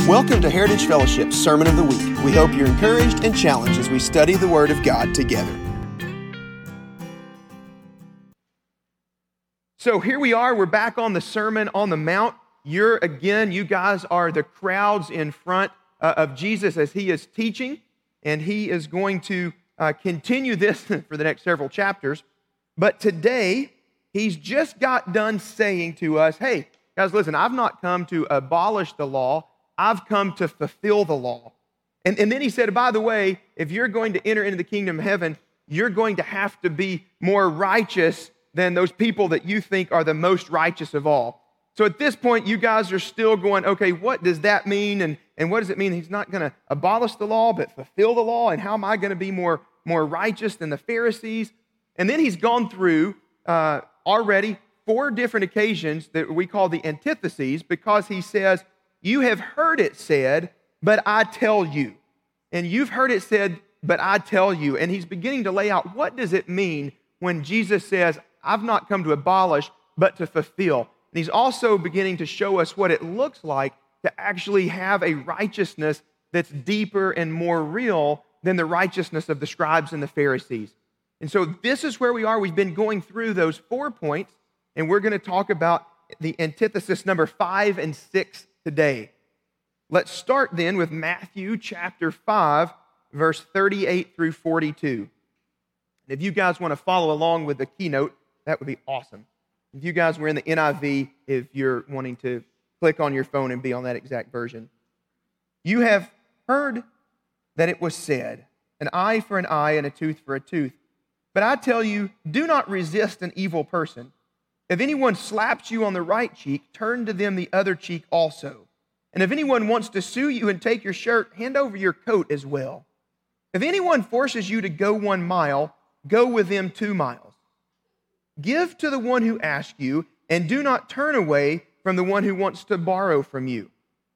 Welcome to Heritage Fellowship's Sermon of the Week. We hope you're encouraged and challenged as we study the Word of God together. So here we are, we're back on the Sermon on the Mount. You guys are the crowds in front of Jesus as he is teaching, and he is going to continue this for the next several chapters. But today, he's just got done saying to us, hey, guys, listen, I've not come to abolish the law, I've come to fulfill the law. And then he said, by the way, if you're going to enter into the kingdom of heaven, you're going to have to be more righteous than those people that you think are the most righteous of all. So at this point, you guys are still going, okay, what does that mean? And what does it mean he's not going to abolish the law, but fulfill the law? And how am I going to be more righteous than the Pharisees? And then he's gone through already 4 different occasions that we call the antitheses, because he says, you have heard it said, but I tell you. And you've heard it said, but I tell you. And he's beginning to lay out, what does it mean when Jesus says, I've not come to abolish, but to fulfill. And he's also beginning to show us what it looks like to actually have a righteousness that's deeper and more real than the righteousness of the scribes and the Pharisees. And so this is where we are. We've been going through those 4 points, and we're going to talk about the antithesis number 5 and 6 today. Let's start then with Matthew chapter 5, verse 38 through 42. And if you guys want to follow along with the keynote, that would be awesome. If you guys were in the NIV, if you're wanting to click on your phone and be on that exact version. You have heard that it was said, an eye for an eye and a tooth for a tooth. But I tell you, do not resist an evil person. If anyone slaps you on the right cheek, turn to them the other cheek also. And if anyone wants to sue you and take your shirt, hand over your coat as well. If anyone forces you to go 1 mile, go with them 2 miles. Give to the one who asks you, and do not turn away from the one who wants to borrow from you.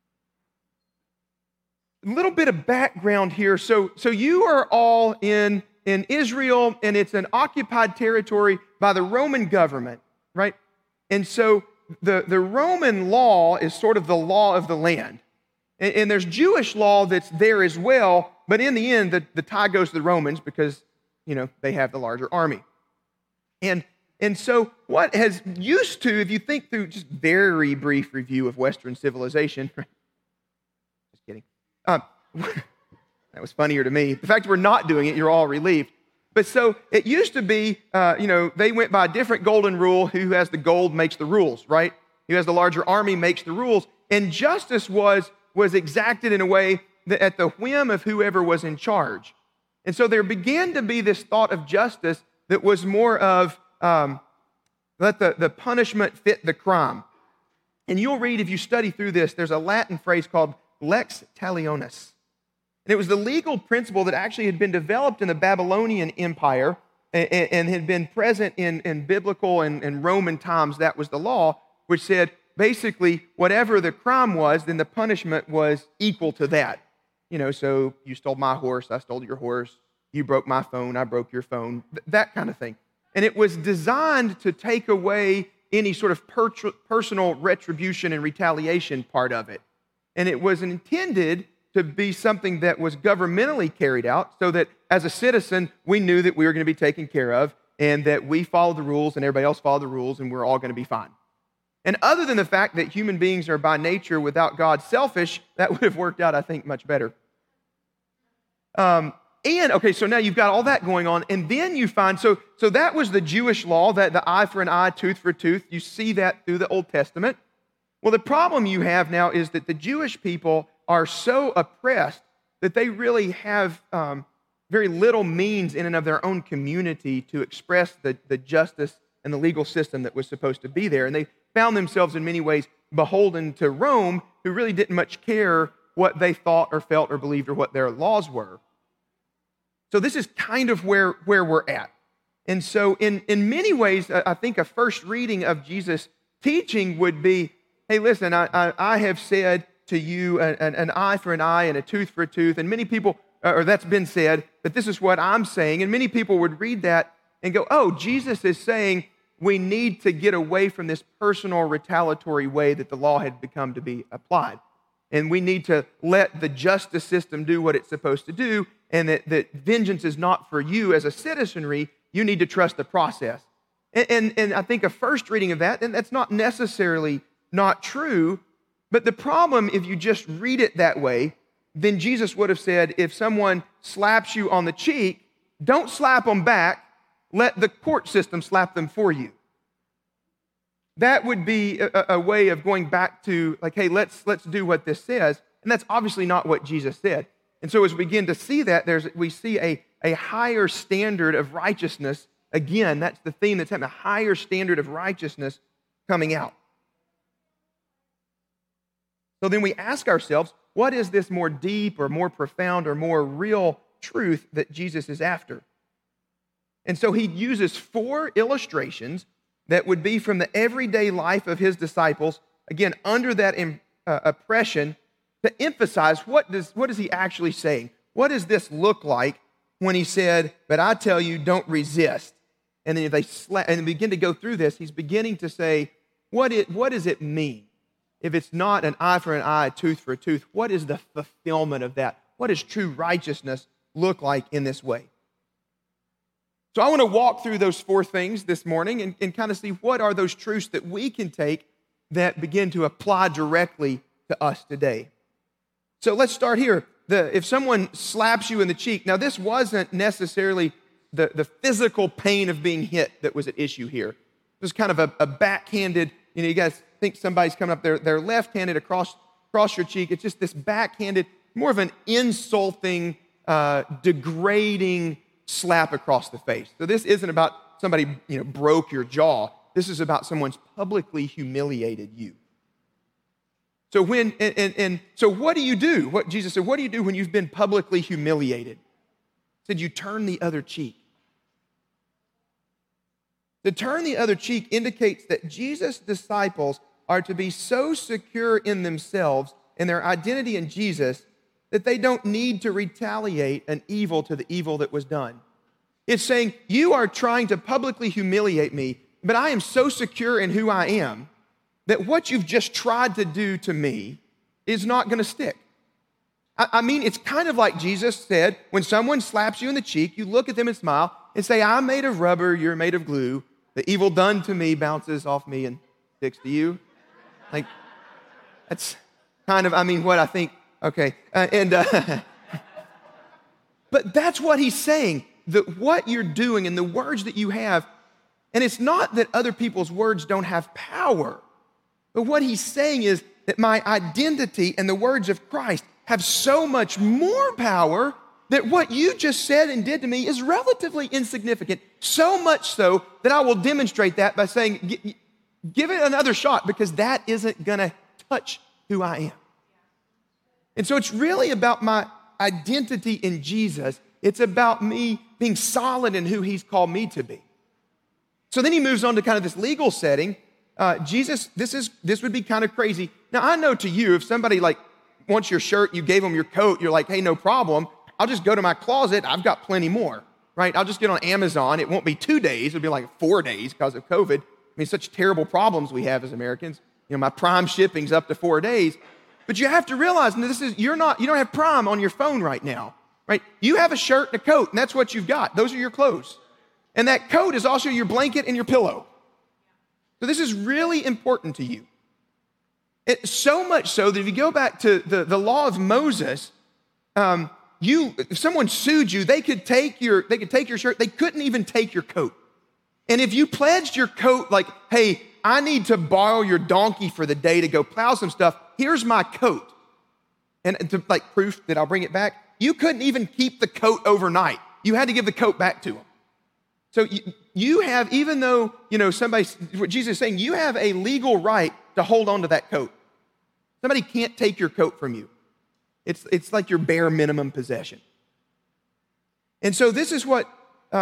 A little bit of background here. So you are all in Israel, and it's an occupied territory by the Roman government, right? And so the Roman law is sort of the law of the land. And there's Jewish law that's there as well, but in the end, the tie goes to the Romans because, they have the larger army. And so what has used to, if you think through just very brief review of Western civilization, just kidding. That was funnier to me. The fact that we're not doing it, you're all relieved. But so it used to be, they went by a different golden rule. Who has the gold makes the rules, right? Who has the larger army makes the rules. And justice was exacted in a way that at the whim of whoever was in charge. And so there began to be this thought of justice that was more of, let the punishment fit the crime. And you'll read, if you study through this, there's a Latin phrase called lex talionis. And it was the legal principle that actually had been developed in the Babylonian Empire and had been present in biblical and Roman times. That was the law, which said basically whatever the crime was, then the punishment was equal to that. So you stole my horse, I stole your horse. You broke my phone, I broke your phone. That kind of thing. And it was designed to take away any sort of personal retribution and retaliation part of it. And it was intended to be something that was governmentally carried out so that as a citizen, we knew that we were going to be taken care of and that we followed the rules and everybody else followed the rules and we're all going to be fine. And other than the fact that human beings are by nature without God selfish, that would have worked out, I think, much better. So now you've got all that going on, and then you find, so that was the Jewish law, that the eye for an eye, tooth for a tooth. You see that through the Old Testament. Well, the problem you have now is that the Jewish people are so oppressed that they really have very little means in and of their own community to express the justice and the legal system that was supposed to be there. And they found themselves in many ways beholden to Rome, who really didn't much care what they thought or felt or believed or what their laws were. So this is kind of where we're at. And so in many ways, I think a first reading of Jesus' teaching would be, hey, listen, I have said to you an eye for an eye and a tooth for a tooth. And many people, or that's been said, but this is what I'm saying. And many people would read that and go, oh, Jesus is saying we need to get away from this personal retaliatory way that the law had become to be applied. and we need to let the justice system do what it's supposed to do, and that vengeance is not for you as a citizenry. You need to trust the process. And I think a first reading of that, and that's not necessarily not true, but the problem, if you just read it that way, then Jesus would have said, if someone slaps you on the cheek, don't slap them back, let the court system slap them for you. That would be a way of going back to, like, hey, let's do what this says, and that's obviously not what Jesus said. And so as we begin to see that, we see a higher standard of righteousness. Again, that's the theme that's having a higher standard of righteousness coming out. So then we ask ourselves, what is this more deep or more profound or more real truth that Jesus is after? And so he uses 4 illustrations that would be from the everyday life of his disciples, again, under that oppression, to emphasize what is he actually saying? What does this look like when he said, but I tell you, don't resist? And then if they begin to go through this, he's beginning to say, what does it mean? If it's not an eye for an eye, a tooth for a tooth, what is the fulfillment of that? What does true righteousness look like in this way? So I want to walk through those 4 things this morning and kind of see what are those truths that we can take that begin to apply directly to us today. So let's start here. If someone slaps you in the cheek, now this wasn't necessarily the physical pain of being hit that was at issue here. It was kind of a backhanded, you guys think somebody's coming up, they're left-handed across your cheek. It's just this backhanded, more of an insulting, degrading slap across the face. So this isn't about somebody, broke your jaw. This is about someone's publicly humiliated you. So so what do you do? What Jesus said, what do you do when you've been publicly humiliated? He said, you turn the other cheek. To turn the other cheek indicates that Jesus' disciples are to be so secure in themselves and their identity in Jesus that they don't need to retaliate an evil to the evil that was done. It's saying, you are trying to publicly humiliate me, but I am so secure in who I am that what you've just tried to do to me is not going to stick. I mean, it's kind of like Jesus said, when someone slaps you in the cheek, you look at them and smile and say, I'm made of rubber, you're made of glue. The evil done to me bounces off me and sticks to you. Like, that's kind of, what I think. Okay, but that's what he's saying, that what you're doing and the words that you have, and it's not that other people's words don't have power, but what he's saying is that my identity and the words of Christ have so much more power that what you just said and did to me is relatively insignificant, so much so that I will demonstrate that by saying, give it another shot, because that isn't going to touch who I am. And so it's really about my identity in Jesus. It's about me being solid in who he's called me to be. So then he moves on to kind of this legal setting. Jesus, this would be kind of crazy. Now, I know to you, if somebody wants your shirt, you gave them your coat, you're like, hey, no problem. I'll just go to my closet. I've got plenty more, right? I'll just get on Amazon. It won't be 2 days. It'll be like 4 days because of COVID. Such terrible problems we have as Americans. My Prime shipping's up to 4 days. But you have to realize, you don't have Prime on your phone right now, right? You have a shirt and a coat, and that's what you've got. Those are your clothes. And that coat is also your blanket and your pillow. So this is really important to you. So much so that if you go back to the law of Moses, if someone sued you, they could take your shirt, they couldn't even take your coat. And if you pledged your coat like, hey, I need to borrow your donkey for the day to go plow some stuff, here's my coat. And to proof that I'll bring it back, you couldn't even keep the coat overnight. You had to give the coat back to them. So you have, even though, what Jesus is saying, you have a legal right to hold on to that coat. Somebody can't take your coat from you. It's like your bare minimum possession. And so this is what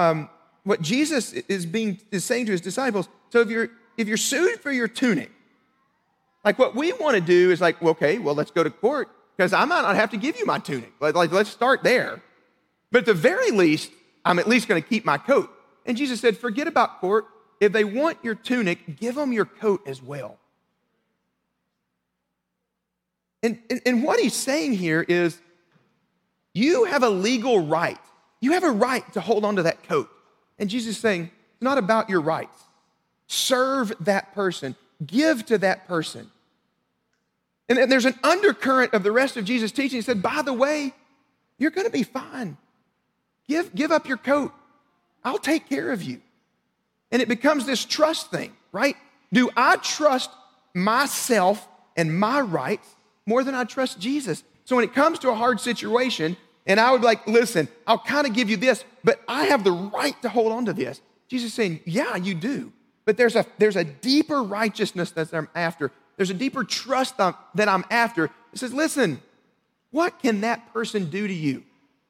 Jesus is saying to his disciples. So if you're sued for your tunic, what we want to do is let's go to court, because I might not have to give you my tunic. Let's start there. But at the very least, I'm at least going to keep my coat. And Jesus said, forget about court. If they want your tunic, give them your coat as well. And what he's saying here is, you have a legal right. You have a right to hold on to that coat. And Jesus is saying, it's not about your rights. Serve that person. Give to that person. And there's an undercurrent of the rest of Jesus' teaching. He said, by the way, you're going to be fine. Give up your coat. I'll take care of you. And it becomes this trust thing, right? Do I trust myself and my rights more than I trust Jesus? So when it comes to a hard situation, and I would be like, listen, I'll kind of give you this, but I have the right to hold on to this. Jesus is saying, yeah, you do. But there's a deeper righteousness that I'm after. There's a deeper trust that I'm after. It says, listen, what can that person do to you?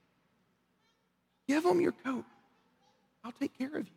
Give them your coat. I'll take care of you.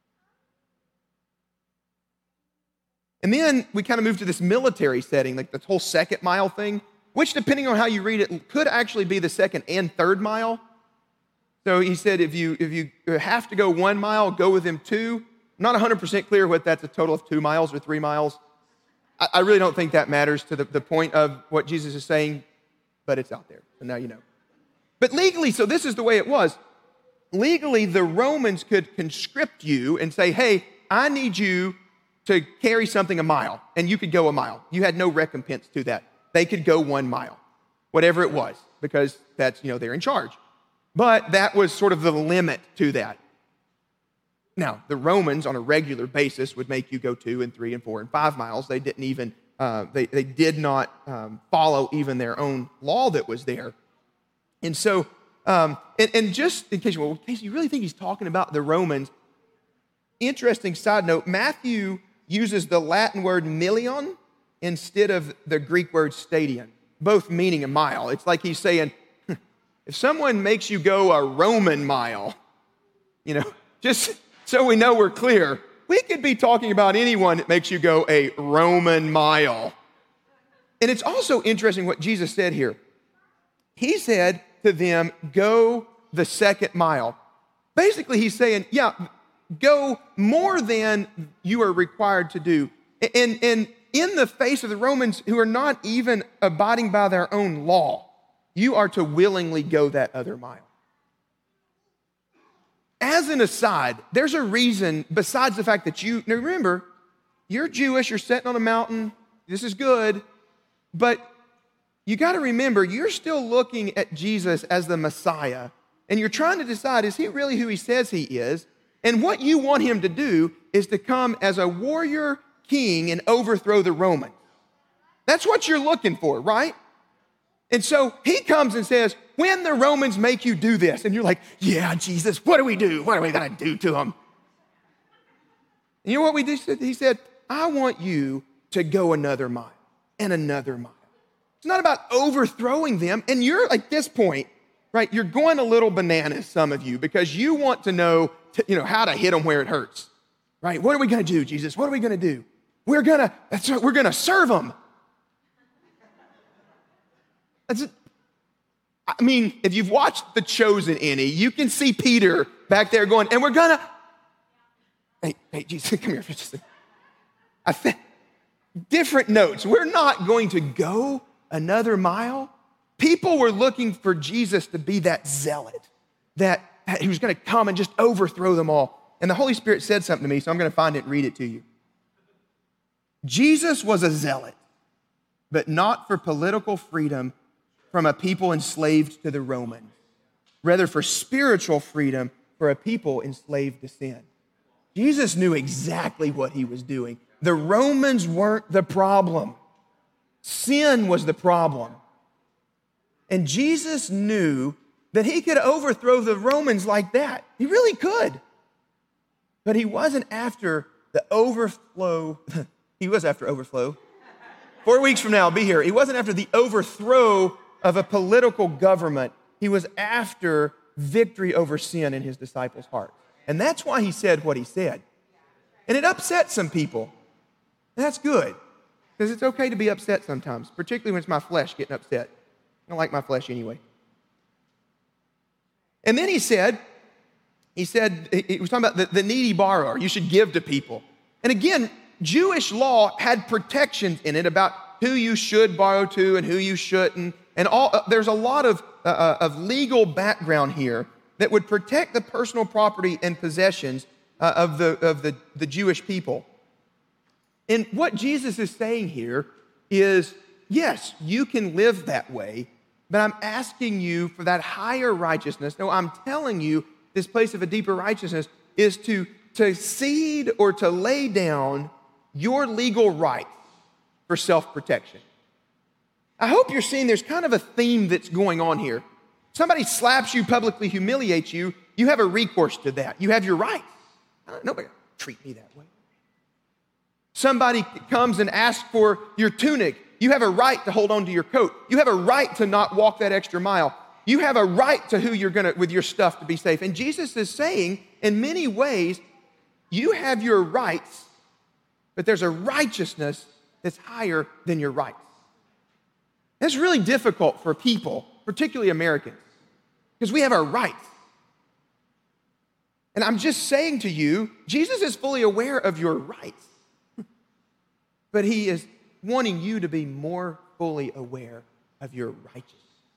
And then we kind of move to this military setting, like this whole second mile thing, which, depending on how you read it, could actually be the second and third mile. So he said, if you have to go 1 mile, go with him 2. I'm not 100% clear what that's a total of 2 miles or 3 miles. I really don't think that matters to the point of what Jesus is saying, but it's out there, so now you know. But legally, so this is the way it was. Legally, the Romans could conscript you and say, hey, I need you to carry something a mile, and you could go a mile. You had no recompense to that. They could go 1 mile, whatever it was, because that's, they're in charge. But that was sort of the limit to that. Now, the Romans on a regular basis would make you go 2 and 3 and 4 and 5 miles. They didn't even, they did not follow even their own law that was there. And so, and just in case you really think he's talking about the Romans, interesting side note, Matthew uses the Latin word million instead of the Greek word stadion, both meaning a mile. It's like he's saying, if someone makes you go a Roman mile, just so we know we're clear, we could be talking about anyone that makes you go a Roman mile. And it's also interesting what Jesus said here. He said to them, go the second mile. Basically, he's saying, yeah, go more than you are required to do. And in the face of the Romans who are not even abiding by their own law, you are to willingly go that other mile. As an aside, there's a reason besides the fact that now remember, you're Jewish, you're sitting on a mountain, this is good, but you got to remember, you're still looking at Jesus as the Messiah, and you're trying to decide, is he really who he says he is? And what you want him to do is to come as a warrior king and overthrow the Romans. That's what you're looking for, right? And so he comes and says, when the Romans make you do this, and you're like, yeah, Jesus, what do we do? What are we going to do to them? And you know what we did? He said, I want you to go another mile and another mile. It's not about overthrowing them. And you're at this point, right, you're going a little bananas, some of you, because you want to know, how to hit them where it hurts, right? What are we going to do, Jesus? What are we going to do? We're going to serve them. I mean, if you've watched The Chosen any, you can see Peter back there going, and we're going to, hey, Jesus, come here for just a second. Different notes. We're not going to go another mile. People were looking for Jesus to be that zealot, that he was going to come and just overthrow them all. And the Holy Spirit said something to me, so I'm going to find it and read it to you. Jesus was a zealot, but not for political freedom from a people enslaved to the Romans, rather for spiritual freedom for a people enslaved to sin. Jesus knew exactly what he was doing. The Romans weren't the problem. Sin was the problem. And Jesus knew that he could overthrow the Romans like that. He really could. But he wasn't after the overflow. He was after overflow. 4 weeks from now, I'll be here. He wasn't after the overthrow of a political government. He was after victory over sin in his disciples' hearts. And that's why he said what he said. And it upset some people. And that's good, because it's okay to be upset sometimes, particularly when it's my flesh getting upset. I don't like my flesh anyway. And then he said, he was talking about the needy borrower. You should give to people. And again, Jewish law had protections in it about who you should borrow to and who you shouldn't. And there's a lot of legal background here that would protect the personal property and possessions of the Jewish people. And what Jesus is saying here is, yes, you can live that way, but I'm asking you for that higher righteousness. No, I'm telling you this place of a deeper righteousness is to cede or to lay down your legal rights for self-protection. I hope you're seeing there's kind of a theme that's going on here. Somebody slaps you, publicly humiliates you, you have a recourse to that. You have your rights. Nobody treat me that way. Somebody comes and asks for your tunic. You have a right to hold on to your coat. You have a right to not walk that extra mile. You have a right to who you're going to, with your stuff, to be safe. And Jesus is saying, in many ways, you have your rights, but there's a righteousness that's higher than your rights. That's really difficult for people, particularly Americans, because we have our rights. And I'm just saying to you, Jesus is fully aware of your rights, but he is wanting you to be more fully aware of your righteousness.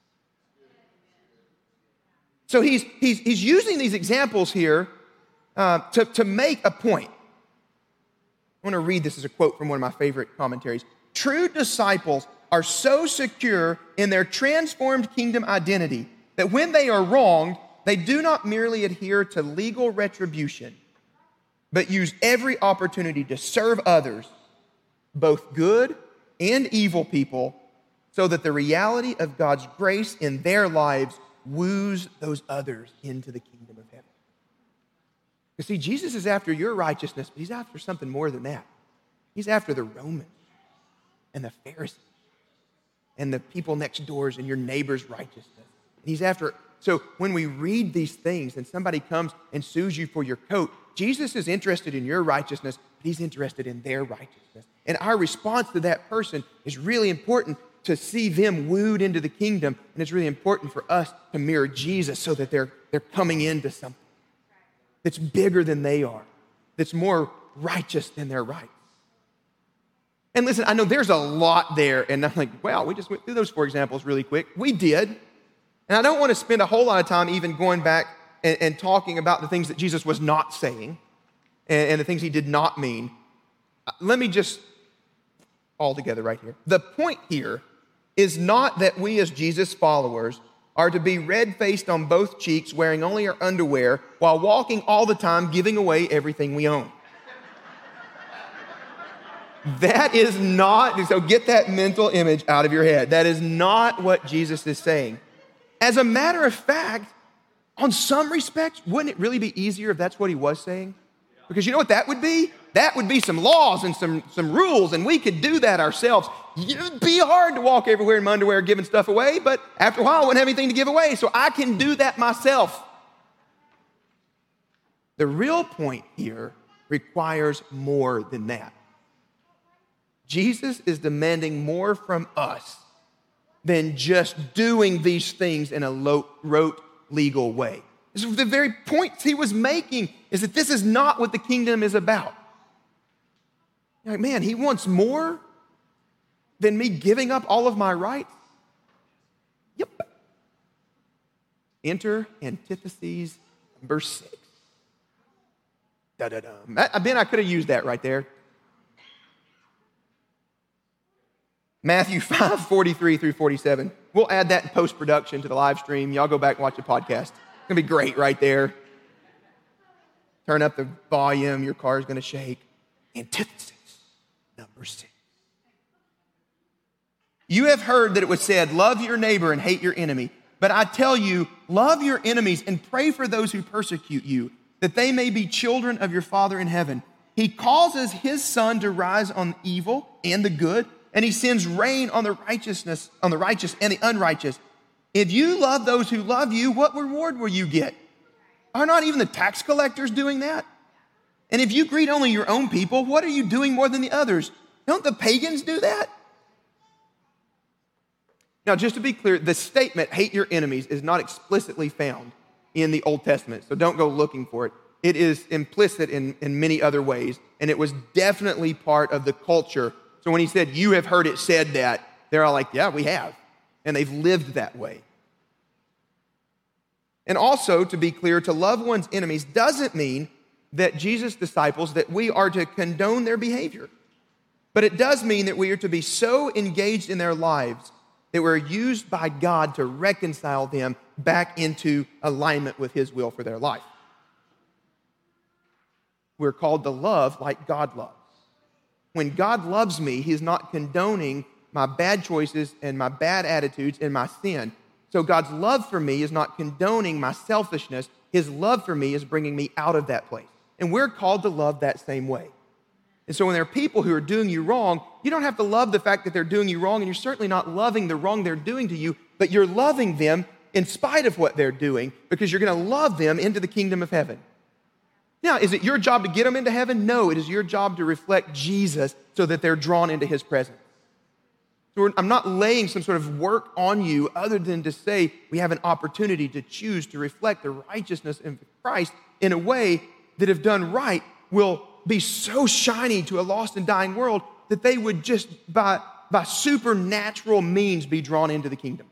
So he's using these examples here to make a point. I want to read this as a quote from one of my favorite commentaries. True disciples are so secure in their transformed kingdom identity that when they are wronged, they do not merely adhere to legal retribution, but use every opportunity to serve others, both good and evil people, so that the reality of God's grace in their lives woos those others into the kingdom of heaven. You see, Jesus is after your righteousness, but he's after something more than that. He's after the Romans and the Pharisees and the people next doors and your neighbor's righteousness. And he's after, so when we read these things and somebody comes and sues you for your coat, Jesus is interested in your righteousness, but he's interested in their righteousness. And our response to that person is really important to see them wooed into the kingdom, and it's really important for us to mirror Jesus so that they're coming into something that's bigger than they are, that's more righteous than their rights. And listen, I know there's a lot there, and I'm like, wow, we just went through those 4 examples really quick. We did. And I don't want to spend a whole lot of time even going back and talking about the things that Jesus was not saying and the things he did not mean. Let me just, all together right here. The point here is not that we as Jesus followers are to be red-faced on both cheeks, wearing only our underwear, while walking all the time, giving away everything we own. That is not, so get that mental image out of your head. That is not what Jesus is saying. As a matter of fact, on some respects, wouldn't it really be easier if that's what he was saying? Because you know what that would be? That would be some laws and some rules, and we could do that ourselves. It'd be hard to walk everywhere in my underwear giving stuff away, but after a while, I wouldn't have anything to give away, so I can do that myself. The real point here requires more than that. Jesus is demanding more from us than just doing these things in a rote legal way. This is the very points he was making, is that this is not what the kingdom is about. You're like, man, he wants more than me giving up all of my rights? Yep. Enter antitheses number 6. Da-da-da. Ben, I could have used that right there. Matthew 5:43 through 47. We'll add that in post-production to the live stream. Y'all go back and watch the podcast. It's going to be great right there. Turn up the volume. Your car is going to shake. Antithesis number 6. You have heard that it was said, love your neighbor and hate your enemy. But I tell you, love your enemies and pray for those who persecute you, that they may be children of your Father in heaven. He causes his sun to rise on evil and the good, and he sends rain on the righteous and the unrighteous. If you love those who love you, what reward will you get? Are not even the tax collectors doing that? And if you greet only your own people, what are you doing more than the others? Don't the pagans do that? Now, just to be clear, the statement, hate your enemies, is not explicitly found in the Old Testament, so don't go looking for it. It is implicit in many other ways, and it was definitely part of the culture So when he said, you have heard it said that, they're all like, yeah, we have. And they've lived that way. And also, to be clear, to love one's enemies doesn't mean that Jesus' disciples, that we are to condone their behavior. But it does mean that we are to be so engaged in their lives that we're used by God to reconcile them back into alignment with his will for their life. We're called to love like God loves. When God loves me, he's not condoning my bad choices and my bad attitudes and my sin. So God's love for me is not condoning my selfishness. His love for me is bringing me out of that place. And we're called to love that same way. And so when there are people who are doing you wrong, you don't have to love the fact that they're doing you wrong, and you're certainly not loving the wrong they're doing to you, but you're loving them in spite of what they're doing because you're going to love them into the kingdom of heaven. Now, is it your job to get them into heaven? No, it is your job to reflect Jesus so that they're drawn into his presence. So I'm not laying some sort of work on you other than to say we have an opportunity to choose to reflect the righteousness of Christ in a way that, if done right, will be so shiny to a lost and dying world that they would just by supernatural means be drawn into the kingdom.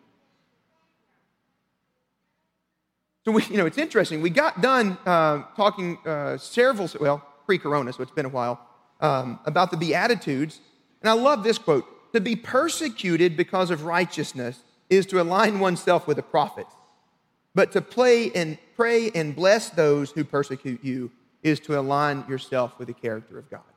So it's interesting. We got done talking pre-corona, so it's been a while, about the Beatitudes. And I love this quote. To be persecuted because of righteousness is to align oneself with the prophets. But to pray and bless those who persecute you is to align yourself with the character of God.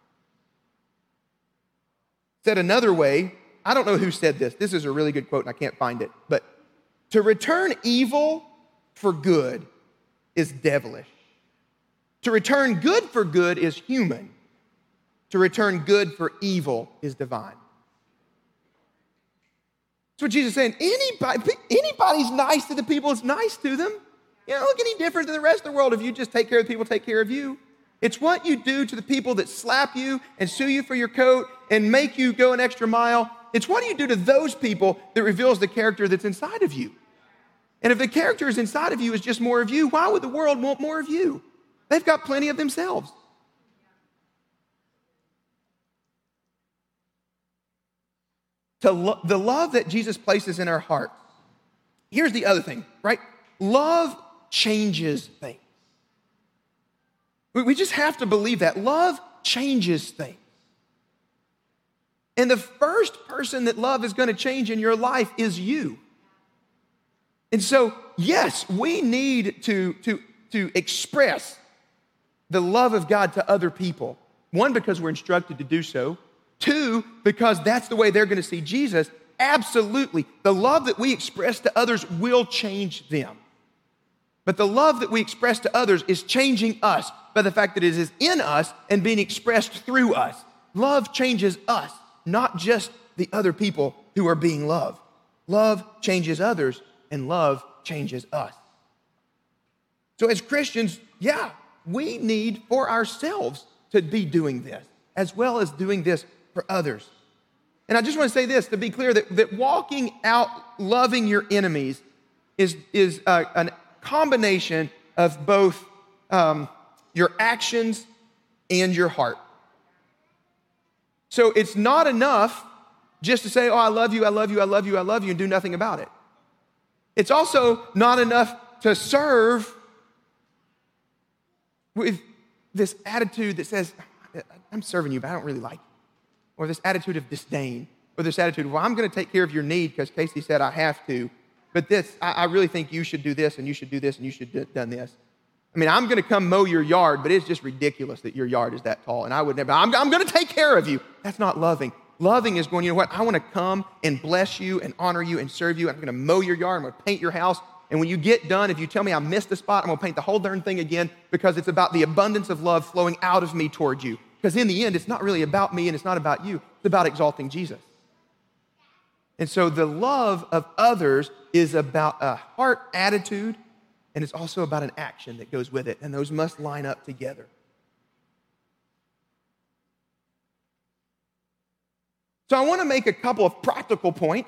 Said another way, I don't know who said this. This is a really good quote and I can't find it. But to return evil for good is devilish. To return good for good is human. To return good for evil is divine. That's what Jesus is saying. Anybody's nice to the people that's nice to them. You don't look any different than the rest of the world if you just take care of the people take care of you. It's what you do to the people that slap you and sue you for your coat and make you go an extra mile. It's what you do to those people that reveals the character that's inside of you. And if the character is inside of you is just more of you, why would the world want more of you? They've got plenty of themselves. The love that Jesus places in our hearts. Here's the other thing, right? Love changes things. We just have to believe that. Love changes things. And the first person that love is going to change in your life is you. And so, yes, we need to express the love of God to other people. One, because we're instructed to do so. Two, because that's the way they're going to see Jesus. Absolutely. The love that we express to others will change them. But the love that we express to others is changing us by the fact that it is in us and being expressed through us. Love changes us, not just the other people who are being loved. Love changes others, and love changes us. So as Christians, we need for ourselves to be doing this, as well as doing this for others. And I just want to say this, to be clear, that walking out loving your enemies is a combination of both your actions and your heart. So it's not enough just to say, oh, I love you, I love you, I love you, I love you, and do nothing about it. It's also not enough to serve with this attitude that says, I'm serving you, but I don't really like you. Or this attitude of disdain. Or this attitude, well, I'm going to take care of your need because Casey said I have to. But I really think you should do this, and you should do this, and you should have done this. I mean, I'm going to come mow your yard, but it's just ridiculous that your yard is that tall. And I would never, I'm going to take care of you. That's not loving. Loving is going, you know what? I want to come and bless you and honor you and serve you. I'm going to mow your yard. I'm going to paint your house. And when you get done, if you tell me I missed a spot, I'm going to paint the whole darn thing again because it's about the abundance of love flowing out of me toward you. Because in the end, it's not really about me and it's not about you. It's about exalting Jesus. And so the love of others is about a heart attitude, and it's also about an action that goes with it. And those must line up together. So I want to make a couple of practical points.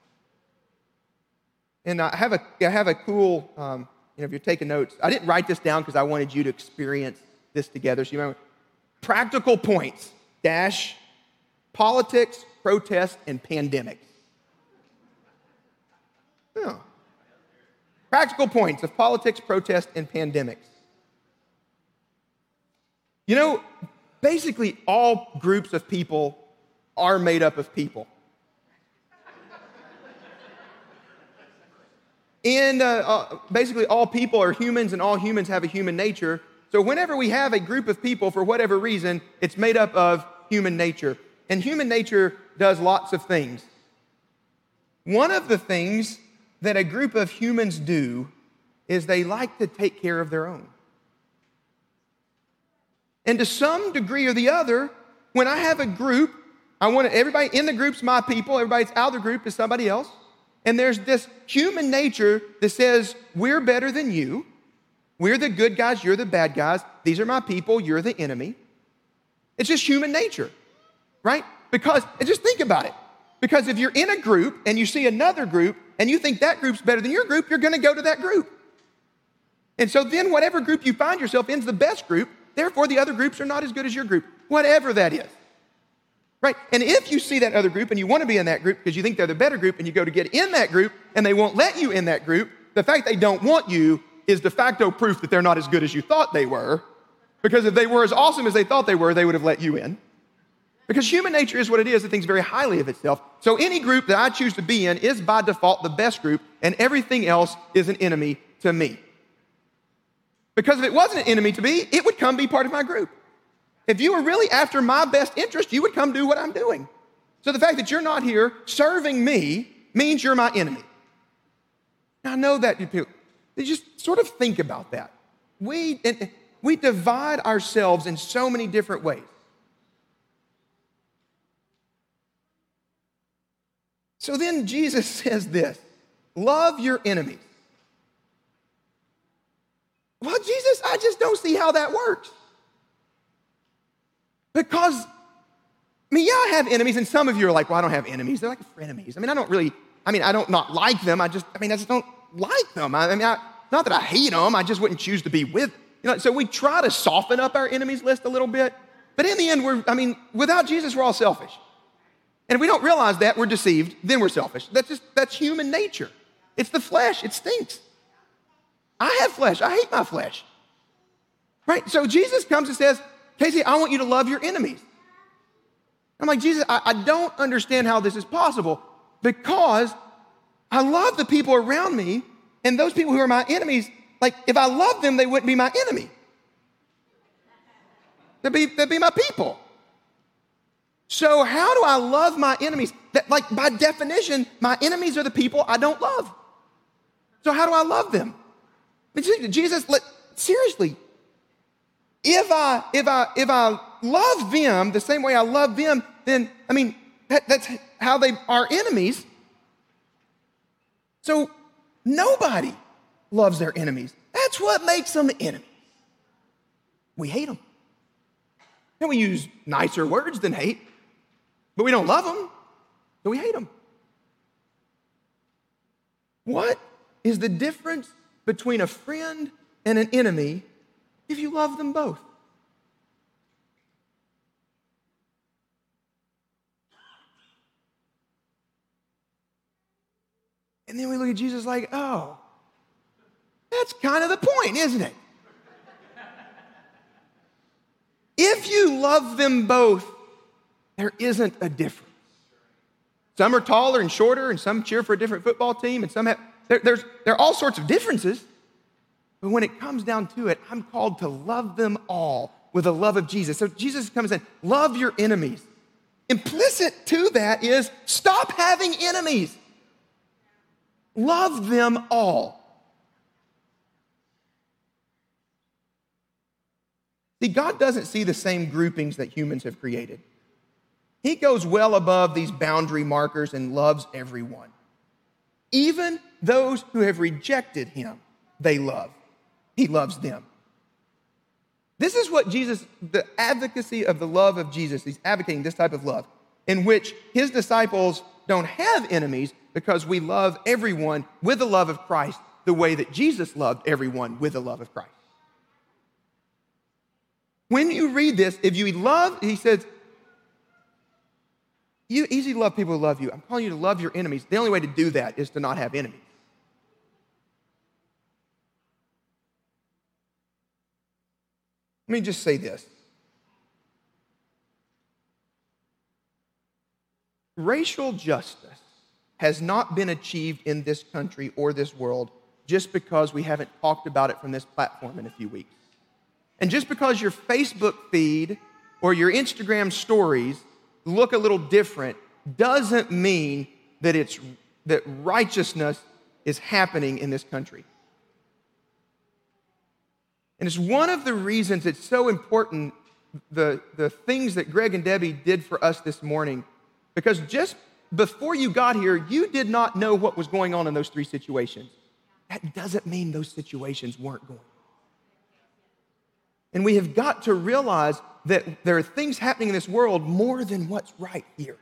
And I have a cool, if you're taking notes, I didn't write this down because I wanted you to experience this together. So you remember, practical points, politics, protest, and pandemics. Yeah. Practical points of politics, protest, and pandemics. You know, basically all groups of people are made up of people. And basically all people are humans, and all humans have a human nature. So whenever we have a group of people, for whatever reason, it's made up of human nature. And human nature does lots of things. One of the things that a group of humans do is they like to take care of their own. And to some degree or the other, when I have a group, I want everybody in the group's my people, everybody that's out of the group is somebody else. And there's this human nature that says, we're better than you. We're the good guys, you're the bad guys. These are my people, you're the enemy. It's just human nature, right? Because, and just think about it. Because if you're in a group and you see another group and you think that group's better than your group, you're gonna go to that group. And so then whatever group you find yourself in is the best group, therefore the other groups are not as good as your group, whatever that is. Right? And if you see that other group and you want to be in that group because you think they're the better group and you go to get in that group and they won't let you in that group, the fact they don't want you is de facto proof that they're not as good as you thought they were. Because if they were as awesome as they thought they would have let you in. Because human nature is what it is. It thinks very highly of itself. So any group that I choose to be in is by default the best group, and everything else is an enemy to me. Because if it wasn't an enemy to me, it would come be part of my group. If you were really after my best interest, you would come do what I'm doing. So the fact that you're not here serving me means you're my enemy. Now, I know that you just sort of think about that. We divide ourselves in so many different ways. So then Jesus says this, love your enemies. Well, Jesus, I just don't see how that works. Because, I mean, yeah, I have enemies, and some of you are like, well, I don't have enemies. They're like frenemies. I mean, I don't not like them. I just don't like them. Not that I hate them, I just wouldn't choose to be with. So we try to soften up our enemies list a little bit. But in the end, without Jesus, we're all selfish. And if we don't realize that, we're deceived, then we're selfish. That's human nature. It's the flesh, it stinks. I have flesh, I hate my flesh. Right? So Jesus comes and says, Casey, I want you to love your enemies. I'm like, Jesus, I don't understand how this is possible because I love the people around me, and those people who are my enemies, like if I love them, they wouldn't be my enemy. They'd be my people. So how do I love my enemies? That, like, by definition, my enemies are the people I don't love. So how do I love them? Jesus, seriously, if I love them the same way I love them, then, that's how they are enemies. So nobody loves their enemies. That's what makes them enemies. We hate them. And we use nicer words than hate, but we don't love them, so we hate them. What is the difference between a friend and an enemy if you love them both? And then we look at Jesus like, oh, that's kind of the point, isn't it? If you love them both, there isn't a difference. Some are taller and shorter, and some cheer for a different football team, and some have, there are all sorts of differences. But when it comes down to it, I'm called to love them all with the love of Jesus. So Jesus comes and says, love your enemies. Implicit to that is stop having enemies. Love them all. See, God doesn't see the same groupings that humans have created. He goes well above these boundary markers and loves everyone. Even those who have rejected him, they love. He loves them. This is what Jesus, the advocacy of the love of Jesus, he's advocating this type of love, in which his disciples don't have enemies because we love everyone with the love of Christ the way that Jesus loved everyone with the love of Christ. When you read this, if you love, he says, Easy to love people who love you. I'm calling you to love your enemies. The only way to do that is to not have enemies. Let me just say this. Racial justice has not been achieved in this country or this world just because we haven't talked about it from this platform in a few weeks. And just because your Facebook feed or your Instagram stories look a little different doesn't mean that righteousness is happening in this country. And it's one of the reasons it's so important, the things that Greg and Debbie did for us this morning, because just before you got here, you did not know what was going on in those 3 situations. That doesn't mean those situations weren't going on. And we have got to realize that there are things happening in this world more than what's right here.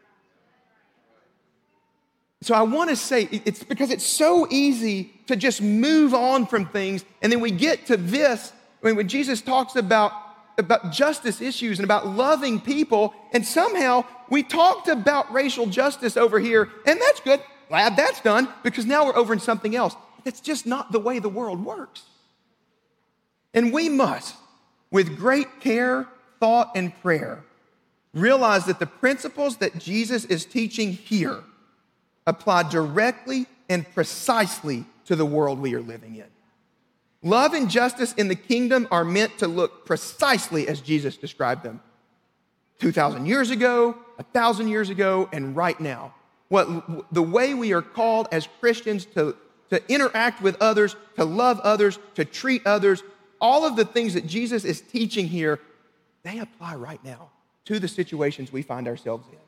So I want to say, it's because it's so easy to just move on from things, and then we get to this, when Jesus talks about justice issues and about loving people, and somehow we talked about racial justice over here, and that's good. Glad that's done, because now we're over in something else. That's just not the way the world works. And we must, with great care, thought, and prayer, realize that the principles that Jesus is teaching here apply directly and precisely to the world we are living in. Love and justice in the kingdom are meant to look precisely as Jesus described them 2,000 years ago, 1,000 years ago, and right now. The way we are called as Christians to interact with others, to love others, to treat others, all of the things that Jesus is teaching here, they apply right now to the situations we find ourselves in.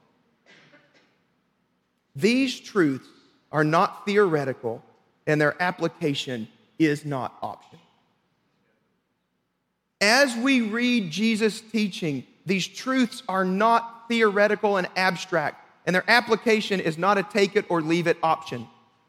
These truths are not theoretical, and their application is not optional. As we read Jesus' teaching, these truths are not theoretical and abstract, and their application is not a take it or leave it option.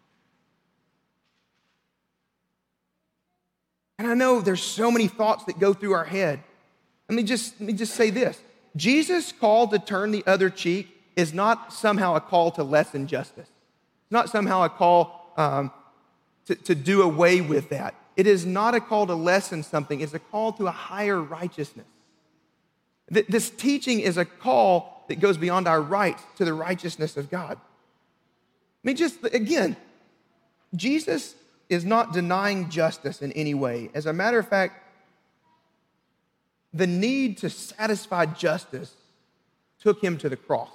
And I know there's so many thoughts that go through our head. Let me just say this. Jesus' call to turn the other cheek is not somehow a call to lessen justice. It's not somehow a call to do away with that. It is not a call to lessen something. It's a call to a higher righteousness. This teaching is a call that goes beyond our rights to the righteousness of God. Again, Jesus is not denying justice in any way. As a matter of fact, the need to satisfy justice took him to the cross.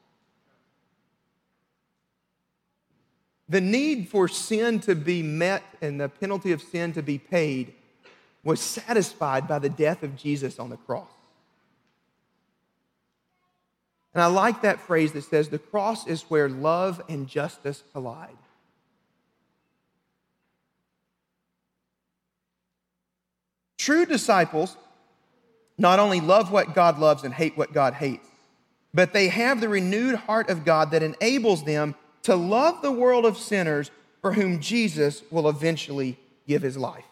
The need for sin to be met and the penalty of sin to be paid was satisfied by the death of Jesus on the cross. And I like that phrase that says, the cross is where love and justice collide. True disciples not only love what God loves and hate what God hates, but they have the renewed heart of God that enables them to love the world of sinners for whom Jesus will eventually give his life.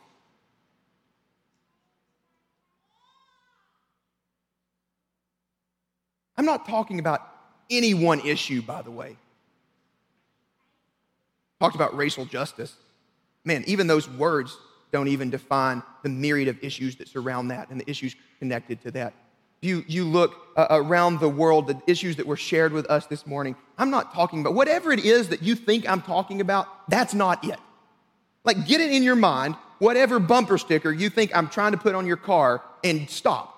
I'm not talking about any one issue, by the way. Talked about racial justice. Man, even those words don't even define the myriad of issues that surround that and the issues connected to that. You look around the world, the issues that were shared with us this morning, I'm not talking about, whatever it is that you think I'm talking about, that's not it. Like, get it in your mind, whatever bumper sticker you think I'm trying to put on your car, and stop.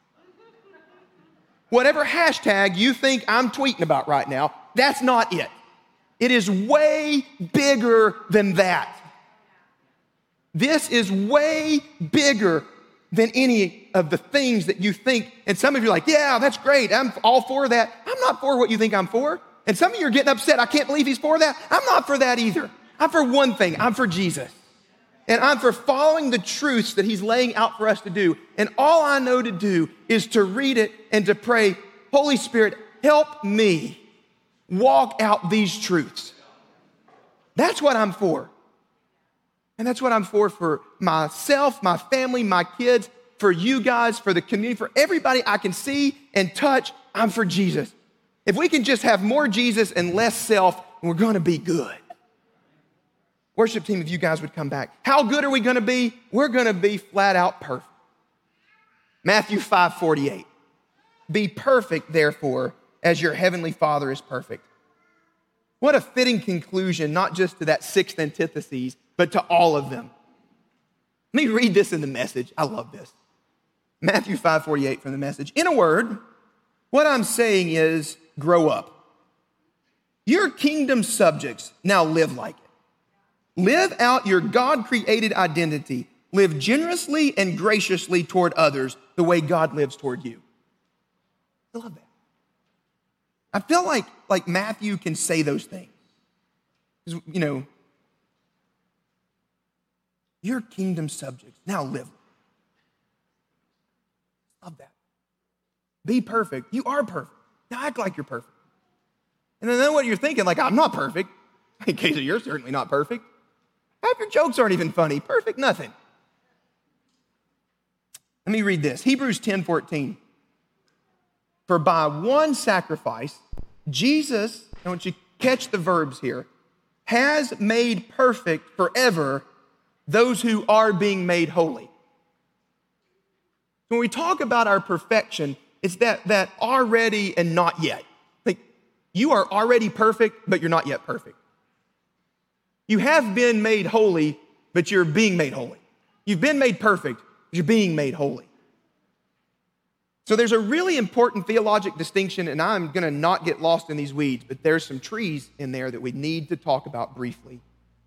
Whatever hashtag you think I'm tweeting about right now, that's not it. It is way bigger than that. This is way bigger than any of the things that you think. And some of you are like, yeah, that's great. I'm all for that. I'm not for what you think I'm for. And some of you are getting upset. I can't believe he's for that. I'm not for that either. I'm for one thing. I'm for Jesus. And I'm for following the truths that he's laying out for us to do. And all I know to do is to read it and to pray, Holy Spirit, help me walk out these truths. That's what I'm for. And that's what I'm for myself, my family, my kids, for you guys, for the community, for everybody I can see and touch. I'm for Jesus. If we can just have more Jesus and less self, we're going to be good. Worship team, if you guys would come back. How good are we going to be? We're going to be flat out perfect. Matthew 5:48. Be perfect, therefore, as your heavenly Father is perfect. What a fitting conclusion, not just to that sixth antithesis, but to all of them. Let me read this in the Message. I love this. Matthew 5:48 from the Message. In a word, what I'm saying is grow up. You're kingdom subjects. Now live like it. Live out your God-created identity. Live generously and graciously toward others the way God lives toward you. I love that. I feel like Matthew can say those things. You know, you're kingdom subjects. Now live. Love that. Be perfect. You are perfect. Now act like you're perfect. And then what you're thinking, like, I'm not perfect. In case of you're certainly not perfect. Half your jokes aren't even funny. Perfect, nothing. Let me read this. Hebrews 10:14. For by one sacrifice, Jesus, I want you to catch the verbs here, has made perfect forever those who are being made holy. When we talk about our perfection, it's that already and not yet. Like, you are already perfect, but you're not yet perfect. You have been made holy, but you're being made holy. You've been made perfect, but you're being made holy. So there's a really important theologic distinction, and I'm going to not get lost in these weeds, but there's some trees in there that we need to talk about briefly.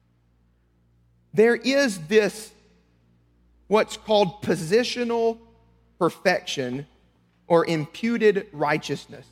There is this, what's called positional perfection or imputed righteousness.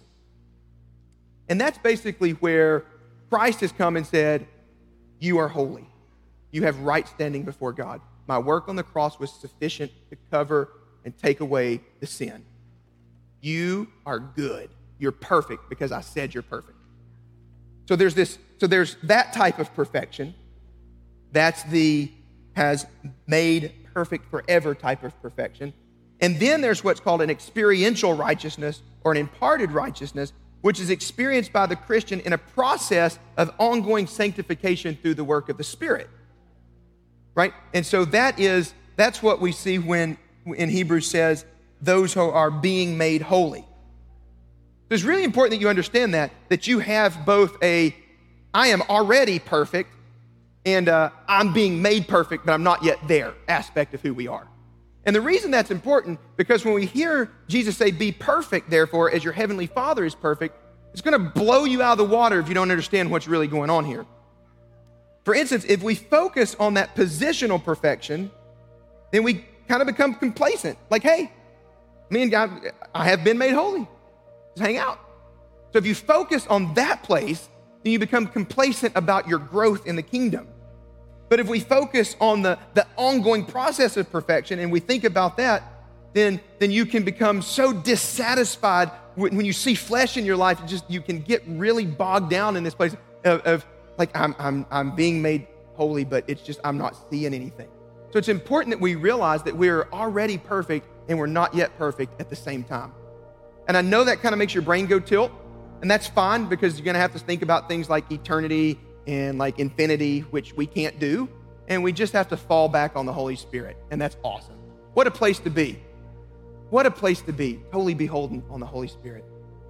And that's basically where Christ has come and said, you are holy. You have right standing before God. My work on the cross was sufficient to cover and take away the sin. You are good. You're perfect because I said you're perfect. So there's that type of perfection. That's the has made perfect forever type of perfection. And then there's what's called an experiential righteousness or an imparted righteousness, which is experienced by the Christian in a process of ongoing sanctification through the work of the Spirit. Right? And so that's what we see when in Hebrews says, those who are being made holy. It's really important that you understand that you have both I am already perfect and I'm being made perfect, but I'm not yet there aspect of who we are. And the reason that's important, because when we hear Jesus say, be perfect, therefore, as your heavenly Father is perfect, it's going to blow you out of the water if you don't understand what's really going on here. For instance, if we focus on that positional perfection, then we kind of become complacent. Like, hey, me and God, I have been made holy. Just hang out. So if you focus on that place, then you become complacent about your growth in the kingdom. But if we focus on the ongoing process of perfection and we think about that, then you can become so dissatisfied when you see flesh in your life. You can get really bogged down in this place of like, I'm being made holy, but it's just I'm not seeing anything. So it's important that we realize that we're already perfect and we're not yet perfect at the same time. And I know that kind of makes your brain go tilt, and that's fine because you're going to have to think about things like eternity and like infinity, which we can't do, and we just have to fall back on the Holy Spirit, and that's awesome. What a place to be. What a place to be, totally beholden on the Holy Spirit.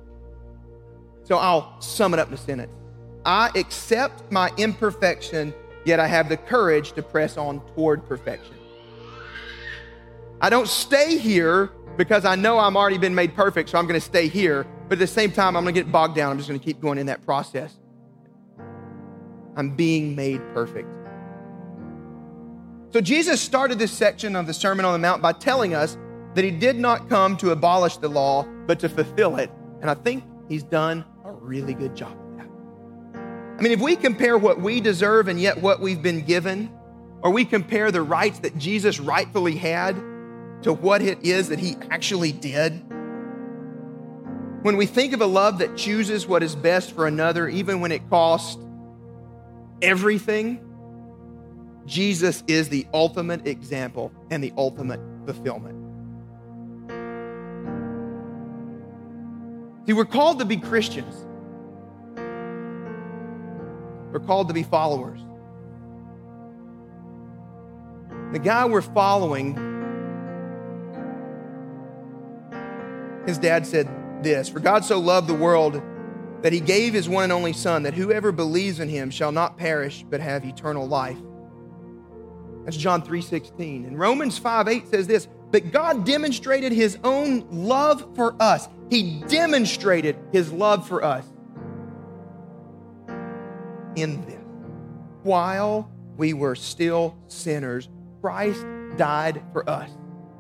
So I'll sum it up in a sentence. I accept my imperfection, yet I have the courage to press on toward perfection. I don't stay here because I know I'm already been made perfect, so I'm going to stay here. But at the same time, I'm going to get bogged down. I'm just going to keep going in that process. I'm being made perfect. So Jesus started this section of the Sermon on the Mount by telling us that he did not come to abolish the law, but to fulfill it. And I think he's done a really good job of that. I mean, if we compare what we deserve and yet what we've been given, or we compare the rights that Jesus rightfully had to what it is that he actually did, when we think of a love that chooses what is best for another, even when it costs everything, Jesus is the ultimate example and the ultimate fulfillment. See, we're called to be Christians. We're called to be followers. The guy we're following, his dad said this, "For God so loved the world that he gave his one and only Son, that whoever believes in him shall not perish but have eternal life." That's John 3:16. And Romans 5:8 says this, "But God demonstrated his own love for us." He demonstrated his love for us in this. While we were still sinners, Christ died for us.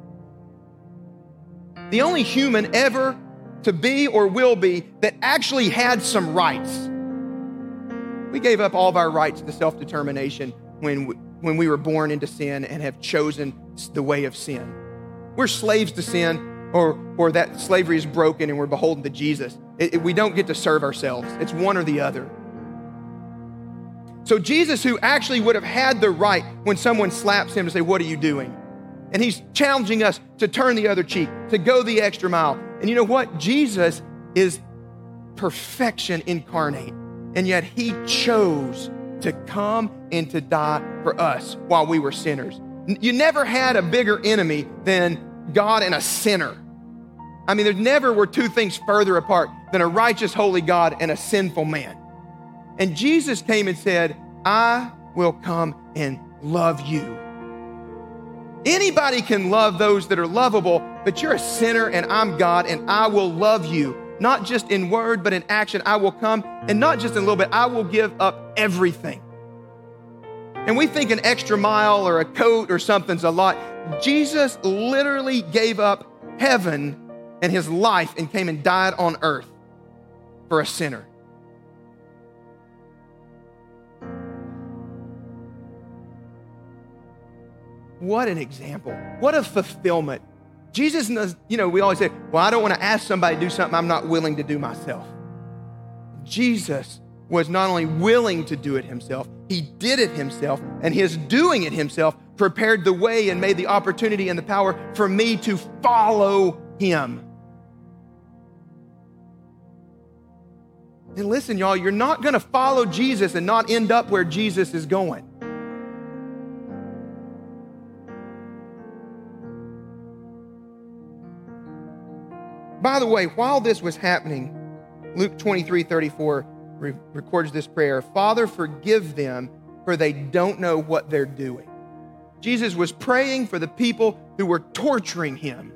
The only human ever to be or will be that actually had some rights. We gave up all of our rights to self-determination when we were born into sin and have chosen the way of sin. We're slaves to sin, or that slavery is broken and we're beholden to Jesus. We don't get to serve ourselves. It's one or the other. So Jesus, who actually would have had the right when someone slaps him to say, "What are you doing?" And he's challenging us to turn the other cheek, to go the extra mile. And you know what? Jesus is perfection incarnate. And yet he chose to come and to die for us while we were sinners. You never had a bigger enemy than God and a sinner. I mean, there never were two things further apart than a righteous, holy God and a sinful man. And Jesus came and said, "I will come and love you." Anybody can love those that are lovable, but you're a sinner and I'm God, and I will love you. Not just in word, but in action. I will come, and not just in a little bit, I will give up everything. And we think an extra mile or a coat or something's a lot. Jesus literally gave up heaven and his life and came and died on earth for a sinner. What an example. What a fulfillment. Jesus knows, we always say, well, I don't want to ask somebody to do something I'm not willing to do myself. Jesus was not only willing to do it himself, he did it himself, and his doing it himself prepared the way and made the opportunity and the power for me to follow him. And listen, y'all, you're not going to follow Jesus and not end up where Jesus is going. By the way, while this was happening, Luke 23:34 records this prayer, "Father, forgive them, for they don't know what they're doing." Jesus was praying for the people who were torturing him.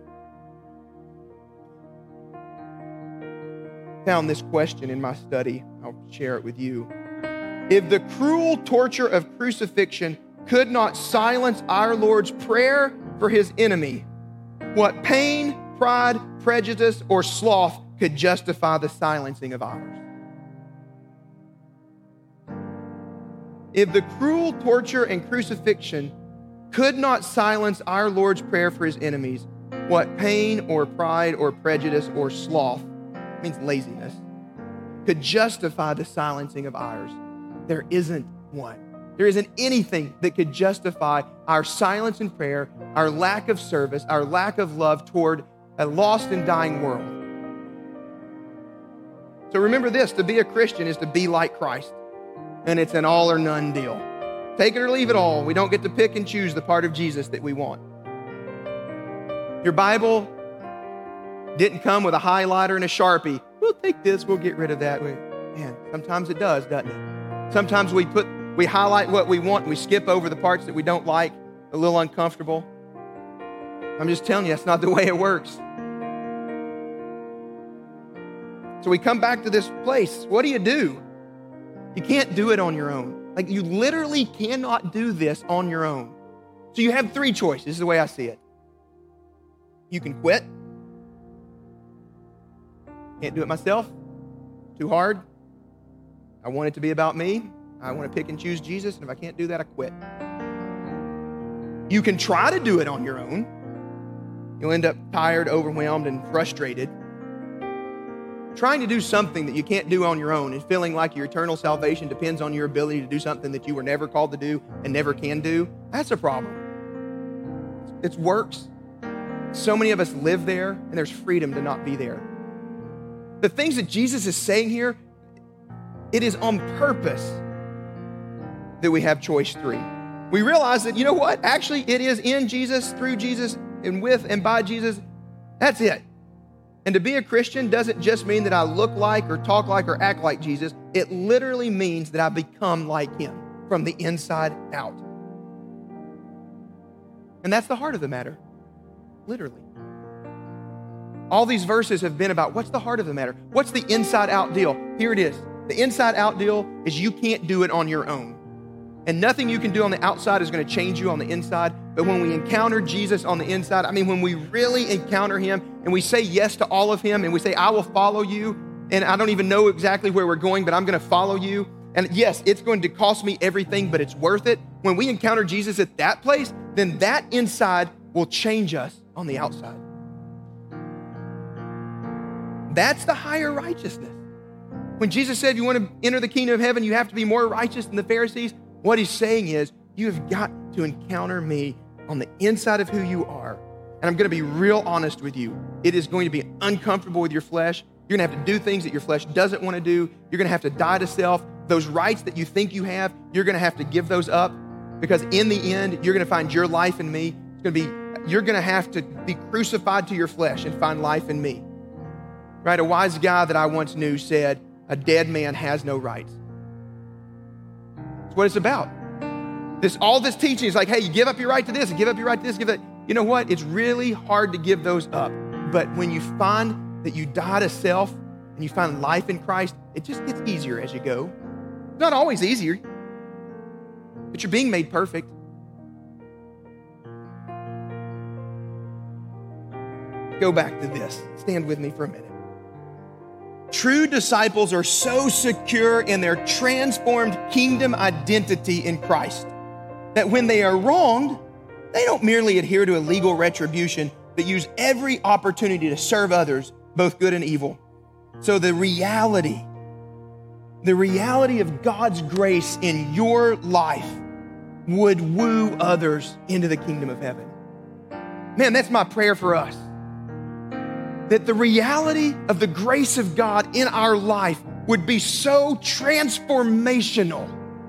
Found this question in my study. I'll share it with you. If the cruel torture of crucifixion could not silence our Lord's prayer for his enemy, what pain, pride, prejudice, or sloth could justify the silencing of ours? If the cruel torture and crucifixion could not silence our Lord's prayer for his enemies, what pain or pride or prejudice or sloth, means laziness, could justify the silencing of ours? There isn't one. There isn't anything that could justify our silence in prayer, our lack of service, our lack of love toward a lost and dying world. So remember this, to be a Christian is to be like Christ. And it's an all or none deal. Take it or leave it all. We don't get to pick and choose the part of Jesus that we want. Your Bible didn't come with a highlighter and a Sharpie. We'll take this, we'll get rid of that. Man, sometimes it does, doesn't it? Sometimes we highlight what we want and we skip over the parts that we don't like, a little uncomfortable. I'm just telling you, that's not the way it works. So we come back to this place. What do? You can't do it on your own. Like, you literally cannot do this on your own. So you have three choices. This is the way I see it. You can quit. Can't do it myself. Too hard. I want it to be about me. I want to pick and choose Jesus, and if I can't do that, I quit. You can try to do it on your own. You'll end up tired, overwhelmed, and frustrated. Trying to do something that you can't do on your own and feeling like your eternal salvation depends on your ability to do something that you were never called to do and never can do, that's a problem. It works. So many of us live there, and there's freedom to not be there. The things that Jesus is saying here, it is on purpose that we have choice 3. We realize that, you know what? Actually, it is in Jesus, through Jesus, and with and by Jesus. That's it. And to be a Christian doesn't just mean that I look like or talk like or act like Jesus. It literally means that I become like him from the inside out. And that's the heart of the matter, literally. All these verses have been about what's the heart of the matter? What's the inside out deal? Here it is. The inside out deal is you can't do it on your own. And nothing you can do on the outside is going to change you on the inside. But when we encounter Jesus on the inside, when we really encounter him and we say yes to all of him and we say, I will follow you, and I don't even know exactly where we're going, but I'm going to follow you. And yes, it's going to cost me everything, but it's worth it. When we encounter Jesus at that place, then that inside will change us on the outside. That's the higher righteousness. When Jesus said, you want to enter the kingdom of heaven, you have to be more righteous than the Pharisees. What he's saying is, you have got to encounter me on the inside of who you are. And I'm going to be real honest with you. It is going to be uncomfortable with your flesh. You're going to have to do things that your flesh doesn't want to do. You're going to have to die to self. Those rights that you think you have, you're going to have to give those up, because in the end, you're going to find your life in me. You're going to have to be crucified to your flesh and find life in me. Right? A wise guy that I once knew said, a dead man has no rights. That's what it's about. All this teaching is like, hey, you give up your right to this, and give up your right to this, give that. You know what? It's really hard to give those up. But when you find that you die to self and you find life in Christ, it just gets easier as you go. It's not always easier, but you're being made perfect. Go back to this. Stand with me for a minute. True disciples are so secure in their transformed kingdom identity in Christ that when they are wronged, they don't merely adhere to a legal retribution, but use every opportunity to serve others, both good and evil. So the reality of God's grace in your life would woo others into the kingdom of heaven. Man, that's my prayer for us. That the reality of the grace of God in our life would be so transformational.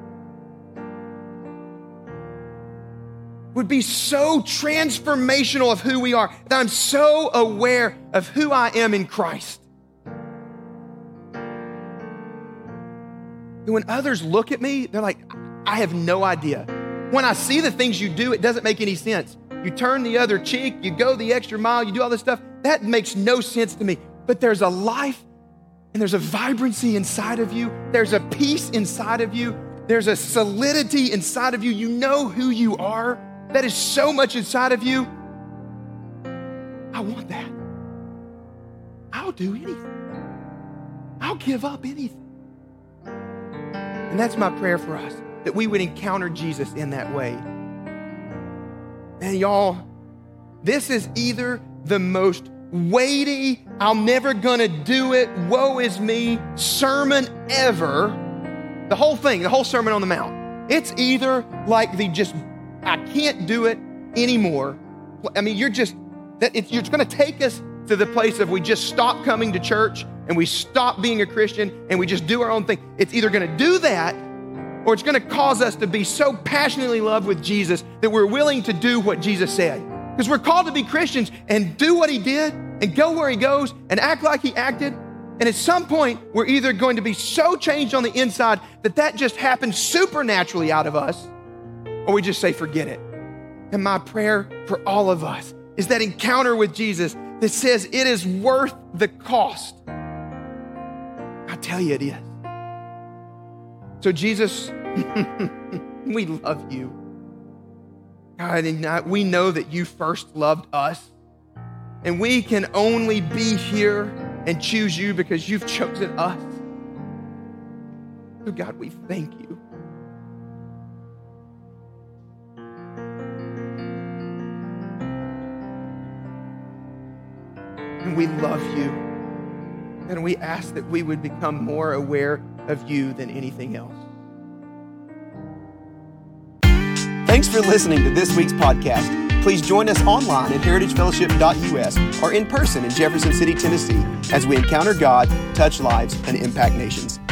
Would be so transformational of who we are, that I'm so aware of who I am in Christ. When others look at me, they're like, I have no idea. When I see the things you do, it doesn't make any sense. You turn the other cheek, you go the extra mile, you do all this stuff. That makes no sense to me. But there's a life and there's a vibrancy inside of you. There's a peace inside of you. There's a solidity inside of you. You know who you are. That is so much inside of you. I want that. I'll do anything. I'll give up anything. And that's my prayer for us, that we would encounter Jesus in that way. And y'all, this is either the most weighty, I'm never gonna do it, woe is me sermon ever. The whole thing, the whole Sermon on the Mount. It's either like I can't do it anymore. You're gonna take us to the place of we just stop coming to church and we stop being a Christian and we just do our own thing. It's either gonna do that, or it's gonna cause us to be so passionately in love with Jesus that we're willing to do what Jesus said. Because we're called to be Christians and do what he did and go where he goes and act like he acted. And at some point, we're either going to be so changed on the inside that just happens supernaturally out of us, or we just say, forget it. And my prayer for all of us is that encounter with Jesus that says it is worth the cost. I tell you it is. So Jesus, we love you. God, and we know that you first loved us. And we can only be here and choose you because you've chosen us. So God, we thank you. And we love you. And we ask that we would become more aware of you than anything else. Thanks for listening to this week's podcast. Please join us online at heritagefellowship.us or in person in Jefferson City, Tennessee, as we encounter God, touch lives, and impact nations.